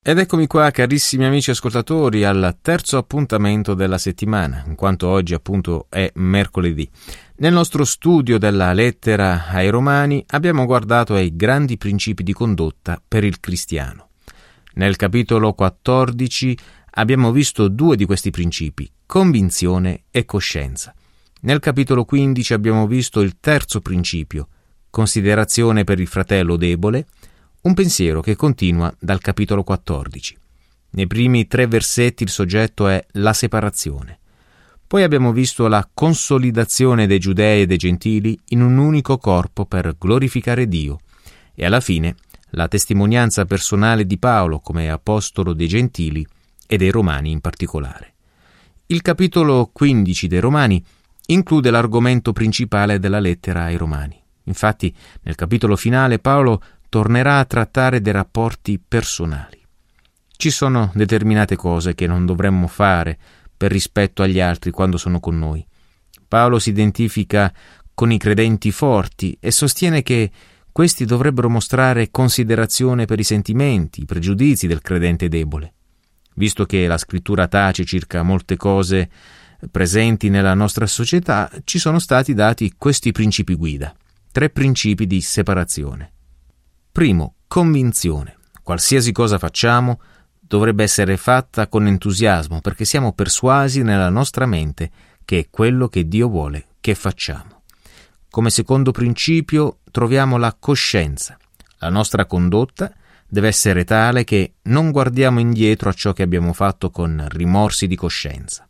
Ed eccomi qua, carissimi amici ascoltatori, al terzo appuntamento della settimana, in quanto oggi appunto è mercoledì. Nel nostro studio della lettera ai Romani abbiamo guardato ai grandi principi di condotta per il cristiano. Nel capitolo 14 abbiamo visto due di questi principi, convinzione e coscienza. Nel capitolo 15 abbiamo visto il terzo principio, considerazione per il fratello debole, un pensiero che continua dal capitolo 14. Nei primi 3 versetti il soggetto è la separazione. Poi abbiamo visto la consolidazione dei giudei e dei gentili in un unico corpo per glorificare Dio e alla fine la testimonianza personale di Paolo come apostolo dei gentili e dei romani in particolare. Il capitolo 15 dei Romani include l'argomento principale della lettera ai Romani. Infatti, nel capitolo finale Paolo tornerà a trattare dei rapporti personali. Ci sono determinate cose che non dovremmo fare per rispetto agli altri quando sono con noi. Paolo si identifica con i credenti forti e sostiene che questi dovrebbero mostrare considerazione per i sentimenti, i pregiudizi del credente debole. Visto che la scrittura tace circa molte cose presenti nella nostra società, ci sono stati dati questi principi guida, 3 principi di separazione. Primo, convinzione. Qualsiasi cosa facciamo dovrebbe essere fatta con entusiasmo perché siamo persuasi nella nostra mente che è quello che Dio vuole che facciamo. Come secondo principio troviamo la coscienza. La nostra condotta deve essere tale che non guardiamo indietro a ciò che abbiamo fatto con rimorsi di coscienza.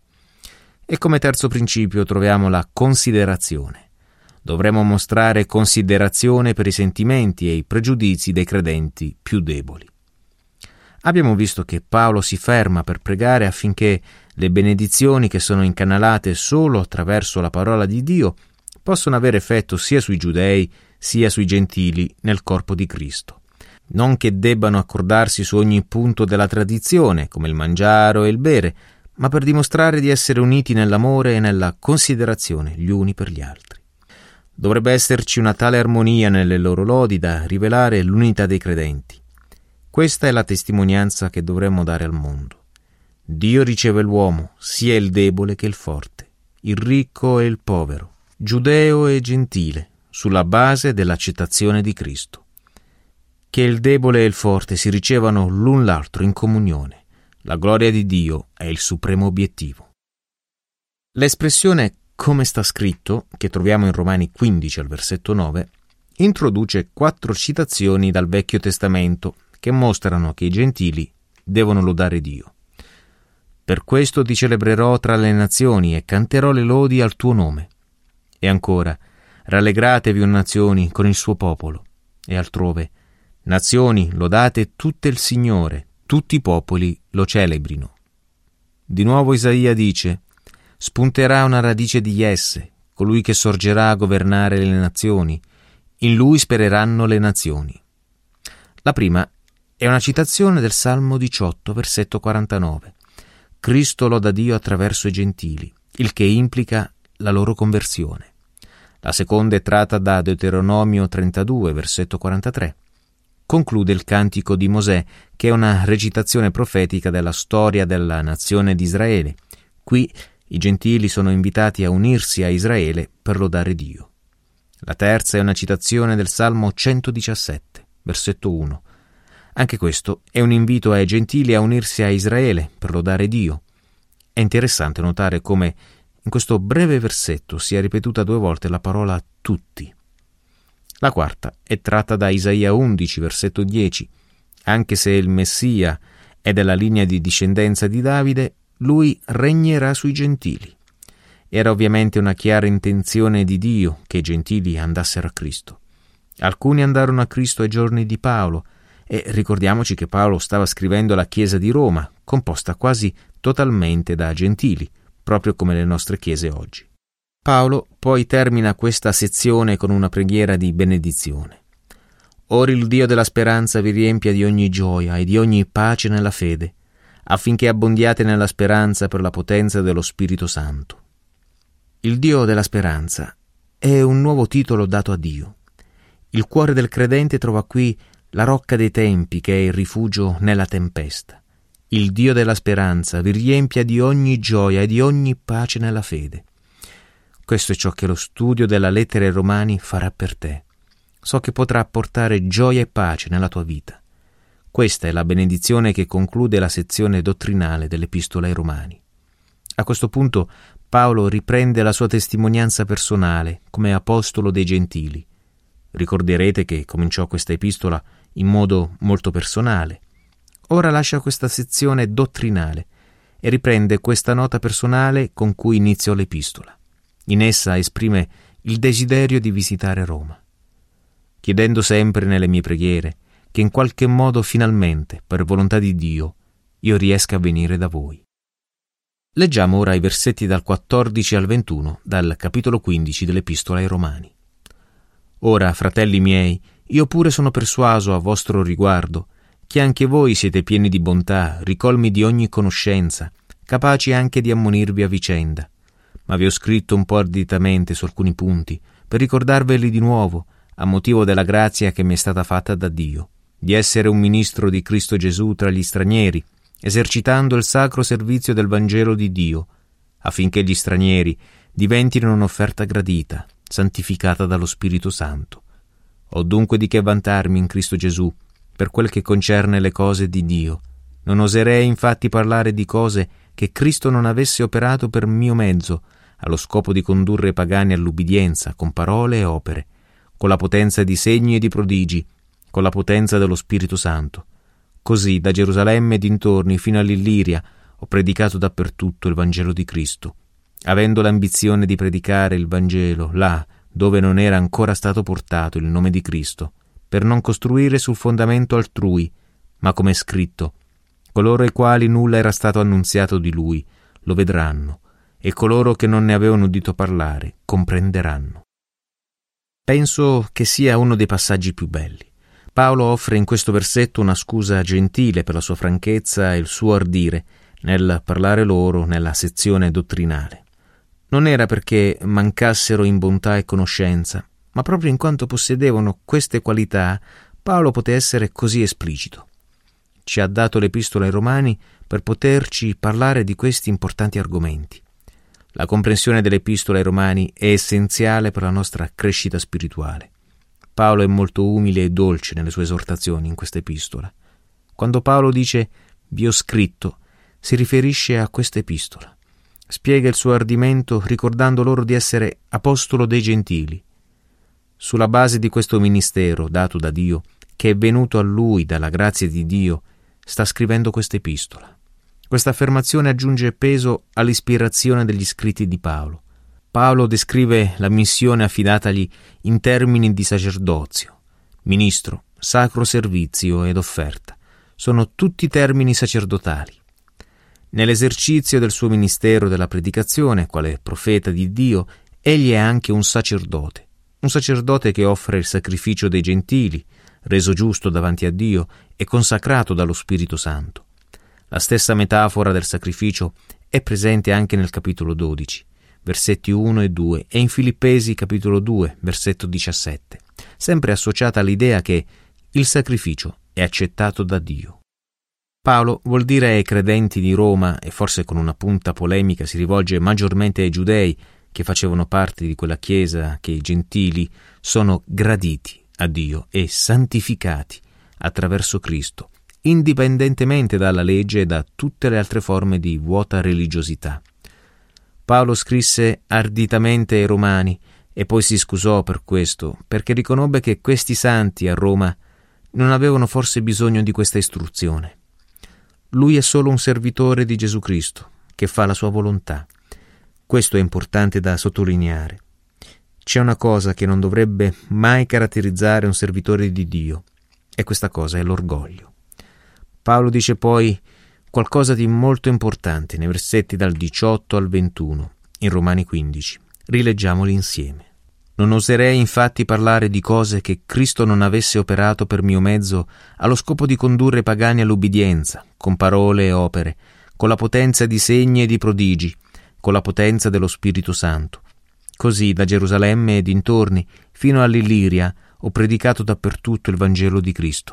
E come terzo principio troviamo la considerazione. Dovremmo mostrare considerazione per i sentimenti e i pregiudizi dei credenti più deboli. Abbiamo visto che Paolo si ferma per pregare affinché le benedizioni che sono incanalate solo attraverso la parola di Dio possano avere effetto sia sui giudei sia sui gentili nel corpo di Cristo. Non che debbano accordarsi su ogni punto della tradizione, come il mangiare o il bere, ma per dimostrare di essere uniti nell'amore e nella considerazione gli uni per gli altri. Dovrebbe esserci una tale armonia nelle loro lodi da rivelare l'unità dei credenti. Questa è la testimonianza che dovremmo dare al mondo. Dio riceve l'uomo, sia il debole che il forte, il ricco e il povero, giudeo e gentile, sulla base dell'accettazione di Cristo. Che il debole e il forte si ricevano l'un l'altro in comunione. La gloria di Dio è il supremo obiettivo. L'espressione come sta scritto, che troviamo in Romani 15 al versetto 9, introduce 4 citazioni dal Vecchio Testamento che mostrano che i gentili devono lodare Dio. Per questo ti celebrerò tra le nazioni e canterò le lodi al tuo nome. E ancora, rallegratevi, o nazioni, con il suo popolo. E altrove, nazioni, lodate tutte il Signore, tutti i popoli lo celebrino. Di nuovo Isaia dice: spunterà una radice di Jesse, colui che sorgerà a governare le nazioni. In lui spereranno le nazioni. La prima è una citazione del Salmo 18, versetto 49. Cristo loda Dio attraverso i gentili, il che implica la loro conversione. La seconda è tratta da Deuteronomio 32, versetto 43. Conclude il cantico di Mosè, che è una recitazione profetica della storia della nazione di Israele. Qui i gentili sono invitati a unirsi a Israele per lodare Dio. La terza è una citazione del Salmo 117, versetto 1. Anche questo è un invito ai gentili a unirsi a Israele per lodare Dio. È interessante notare come in questo breve versetto sia ripetuta 2 volte la parola tutti. La quarta è tratta da Isaia 11, versetto 10. Anche se il Messia è della linea di discendenza di Davide, lui regnerà sui gentili. Era ovviamente una chiara intenzione di Dio che i gentili andassero a Cristo. Alcuni andarono a Cristo ai giorni di Paolo, e ricordiamoci che Paolo stava scrivendo alla Chiesa di Roma, composta quasi totalmente da gentili, proprio come le nostre chiese oggi. Paolo poi termina questa sezione con una preghiera di benedizione. Ora il Dio della speranza vi riempia di ogni gioia e di ogni pace nella fede, affinché abbondiate nella speranza per la potenza dello Spirito Santo. Il Dio della speranza è un nuovo titolo dato a Dio. Il cuore del credente trova qui la rocca dei tempi che è il rifugio nella tempesta. Il Dio della speranza vi riempia di ogni gioia e di ogni pace nella fede. Questo è ciò che lo studio della lettera ai Romani farà per te. So che potrà portare gioia e pace nella tua vita. Questa è la benedizione che conclude la sezione dottrinale dell'Epistola ai Romani. A questo punto Paolo riprende la sua testimonianza personale come apostolo dei Gentili. Ricorderete che cominciò questa epistola in modo molto personale. Ora lascia questa sezione dottrinale e riprende questa nota personale con cui iniziò l'epistola. In essa esprime il desiderio di visitare Roma, chiedendo sempre nelle mie preghiere che in qualche modo finalmente, per volontà di Dio, io riesca a venire da voi. Leggiamo ora i versetti dal 14 al 21 dal capitolo 15 dell'Epistola ai Romani. Ora, fratelli miei, io pure sono persuaso a vostro riguardo che anche voi siete pieni di bontà, ricolmi di ogni conoscenza, capaci anche di ammonirvi a vicenda. Ma vi ho scritto un po' arditamente su alcuni punti, per ricordarveli di nuovo, a motivo della grazia che mi è stata fatta da Dio, di essere un ministro di Cristo Gesù tra gli stranieri, esercitando il sacro servizio del Vangelo di Dio, affinché gli stranieri diventino un'offerta gradita, santificata dallo Spirito Santo. Ho dunque di che vantarmi in Cristo Gesù, per quel che concerne le cose di Dio. Non oserei infatti parlare di cose che Cristo non avesse operato per mio mezzo, allo scopo di condurre i pagani all'ubbidienza, con parole e opere, con la potenza di segni e di prodigi, con la potenza dello Spirito Santo. Così da Gerusalemme e dintorni fino all'Illiria ho predicato dappertutto il Vangelo di Cristo, avendo l'ambizione di predicare il Vangelo là dove non era ancora stato portato il nome di Cristo, per non costruire sul fondamento altrui, ma come è scritto: coloro ai quali nulla era stato annunziato di Lui lo vedranno, e coloro che non ne avevano udito parlare comprenderanno. Penso che sia uno dei passaggi più belli. Paolo offre in questo versetto una scusa gentile per la sua franchezza e il suo ardire nel parlare loro nella sezione dottrinale. Non era perché mancassero in bontà e conoscenza, ma proprio in quanto possedevano queste qualità, Paolo poté essere così esplicito. Ci ha dato l'Epistola ai Romani per poterci parlare di questi importanti argomenti. La comprensione dell'Epistola ai Romani è essenziale per la nostra crescita spirituale. Paolo è molto umile e dolce nelle sue esortazioni in questa epistola. Quando Paolo dice «vi ho scritto», si riferisce a questa epistola. Spiega il suo ardimento ricordando loro di essere apostolo dei Gentili. Sulla base di questo ministero dato da Dio, che è venuto a lui dalla grazia di Dio, sta scrivendo questa epistola. Questa affermazione aggiunge peso all'ispirazione degli scritti di Paolo. Paolo descrive la missione affidatagli in termini di sacerdozio, ministro, sacro servizio ed offerta. Sono tutti termini sacerdotali. Nell'esercizio del suo ministero della predicazione, quale profeta di Dio, egli è anche un sacerdote che offre il sacrificio dei gentili, reso giusto davanti a Dio e consacrato dallo Spirito Santo. La stessa metafora del sacrificio è presente anche nel capitolo 12, versetti 1 e 2, e in Filippesi capitolo 2, versetto 17, sempre associata all'idea che il sacrificio è accettato da Dio. Paolo vuol dire ai credenti di Roma, e forse con una punta polemica si rivolge maggiormente ai giudei che facevano parte di quella chiesa, che i gentili sono graditi a Dio e santificati attraverso Cristo, indipendentemente dalla legge e da tutte le altre forme di vuota religiosità. Paolo scrisse arditamente ai Romani e poi si scusò per questo, perché riconobbe che questi santi a Roma non avevano forse bisogno di questa istruzione. Lui è solo un servitore di Gesù Cristo, che fa la sua volontà. Questo è importante da sottolineare. C'è una cosa che non dovrebbe mai caratterizzare un servitore di Dio, e questa cosa è l'orgoglio. Paolo dice poi qualcosa di molto importante nei versetti dal 18 al 21, in Romani 15. Rileggiamoli insieme. Non oserei infatti parlare di cose che Cristo non avesse operato per mio mezzo allo scopo di condurre i pagani all'ubbidienza, con parole e opere, con la potenza di segni e di prodigi, con la potenza dello Spirito Santo. Così da Gerusalemme e dintorni fino all'Illiria ho predicato dappertutto il Vangelo di Cristo,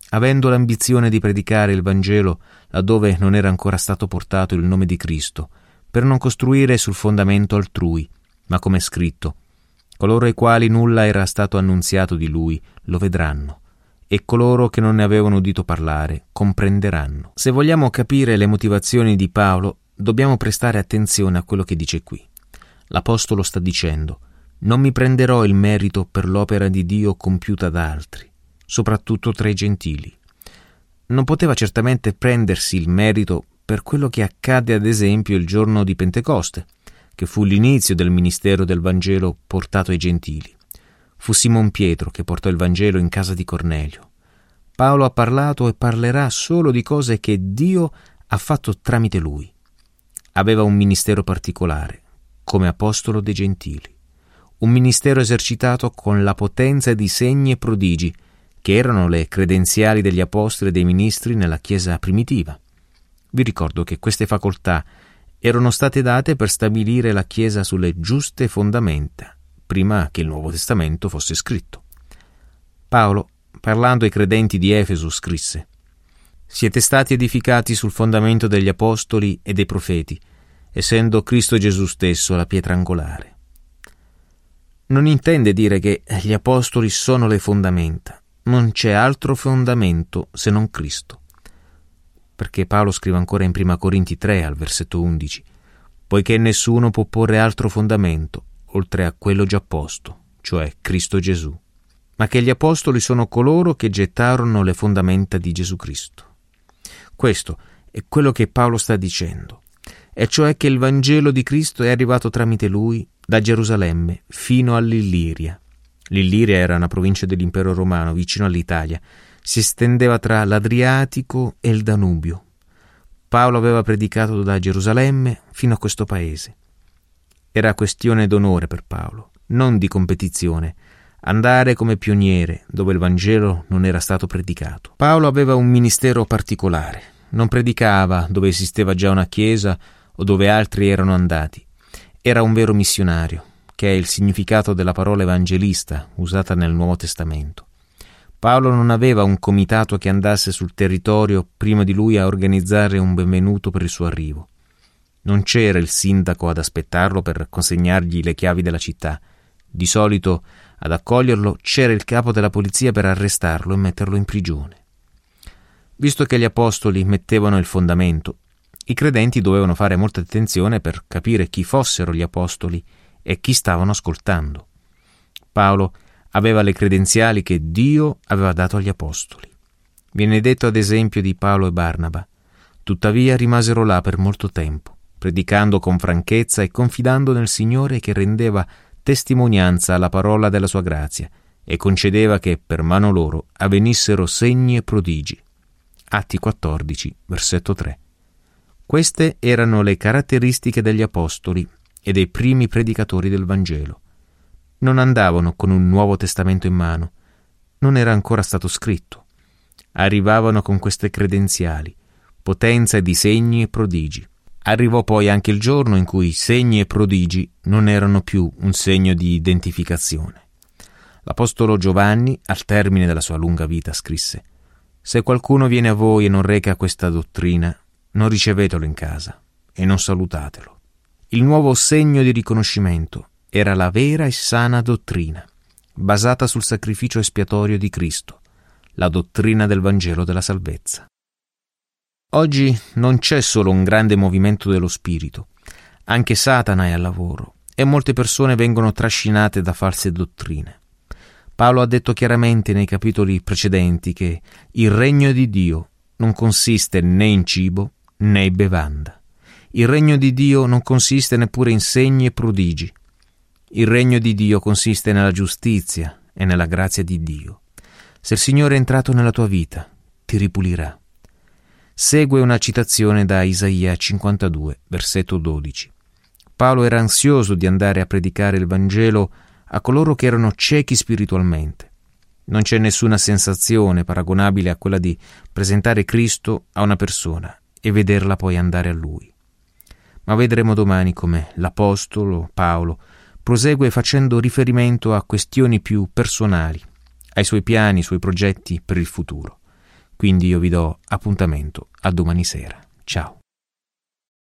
avendo l'ambizione di predicare il Vangelo laddove non era ancora stato portato il nome di Cristo, per non costruire sul fondamento altrui, ma come è scritto: coloro ai quali nulla era stato annunziato di Lui lo vedranno, e coloro che non ne avevano udito parlare comprenderanno. Se vogliamo capire le motivazioni di Paolo, dobbiamo prestare attenzione a quello che dice qui. L'Apostolo sta dicendo: non mi prenderò il merito per l'opera di Dio compiuta da altri, soprattutto tra i gentili. Non poteva certamente prendersi il merito per quello che accadde ad esempio il giorno di Pentecoste, che fu l'inizio del ministero del Vangelo portato ai gentili. Fu Simon Pietro che portò il Vangelo in casa di Cornelio. Paolo ha parlato e parlerà solo di cose che Dio ha fatto tramite lui. Aveva un ministero particolare, come apostolo dei gentili. Un ministero esercitato con la potenza di segni e prodigi, che erano le credenziali degli apostoli e dei ministri nella Chiesa primitiva. Vi ricordo che queste facoltà erano state date per stabilire la Chiesa sulle giuste fondamenta, prima che il Nuovo Testamento fosse scritto. Paolo, parlando ai credenti di Efeso, scrisse: «Siete stati edificati sul fondamento degli apostoli e dei profeti, essendo Cristo Gesù stesso la pietra angolare». Non intende dire che gli apostoli sono le fondamenta. Non c'è altro fondamento se non Cristo. Perché Paolo scrive ancora in 1 Corinti 3 al versetto 11: «Poiché nessuno può porre altro fondamento oltre a quello già posto, cioè Cristo Gesù». Ma che gli apostoli sono coloro che gettarono le fondamenta di Gesù Cristo. Questo è quello che Paolo sta dicendo, e cioè che il Vangelo di Cristo è arrivato tramite lui da Gerusalemme fino all'Illiria. L'Illiria era una provincia dell'impero romano vicino all'Italia. Si estendeva tra l'Adriatico e il Danubio. Paolo aveva predicato da Gerusalemme fino a questo paese. Era questione d'onore per Paolo, non di competizione, andare come pioniere dove il Vangelo non era stato predicato. Paolo aveva un ministero particolare. Non predicava dove esisteva già una chiesa o dove altri erano andati. Era un vero missionario, che è il significato della parola evangelista usata nel Nuovo Testamento. Paolo non aveva un comitato che andasse sul territorio prima di lui a organizzare un benvenuto per il suo arrivo. Non c'era il sindaco ad aspettarlo per consegnargli le chiavi della città. Di solito ad accoglierlo c'era il capo della polizia per arrestarlo e metterlo in prigione. Visto che gli apostoli mettevano il fondamento, i credenti dovevano fare molta attenzione per capire chi fossero gli apostoli e chi stavano ascoltando. Paolo aveva le credenziali che Dio aveva dato agli apostoli. Viene detto ad esempio di Paolo e Barnaba: tuttavia rimasero là per molto tempo, predicando con franchezza e confidando nel Signore, che rendeva testimonianza alla parola della sua grazia e concedeva che per mano loro avvenissero segni e prodigi. Atti 14, versetto 3. Queste erano le caratteristiche degli apostoli e dei primi predicatori del Vangelo. Non andavano con un Nuovo Testamento in mano, non era ancora stato scritto. Arrivavano con queste credenziali, potenza di segni e prodigi. Arrivò poi anche il giorno in cui segni e prodigi non erano più un segno di identificazione. L'apostolo Giovanni, al termine della sua lunga vita, scrisse: «Se qualcuno viene a voi e non reca questa dottrina, non ricevetelo in casa e non salutatelo». Il nuovo segno di riconoscimento era la vera e sana dottrina, basata sul sacrificio espiatorio di Cristo, la dottrina del Vangelo della salvezza. Oggi non c'è solo un grande movimento dello spirito, anche Satana è al lavoro e molte persone vengono trascinate da false dottrine. Paolo ha detto chiaramente nei capitoli precedenti che il regno di Dio non consiste né in cibo né in bevanda. Il regno di Dio non consiste neppure in segni e prodigi. Il regno di Dio consiste nella giustizia e nella grazia di Dio. Se il Signore è entrato nella tua vita, ti ripulirà. Segue una citazione da Isaia 52, versetto 12. Paolo era ansioso di andare a predicare il Vangelo a coloro che erano ciechi spiritualmente. Non c'è nessuna sensazione paragonabile a quella di presentare Cristo a una persona e vederla poi andare a Lui. Ma vedremo domani come l'Apostolo Paolo prosegue facendo riferimento a questioni più personali, ai suoi piani, ai suoi progetti per il futuro. Quindi io vi do appuntamento a domani sera. Ciao.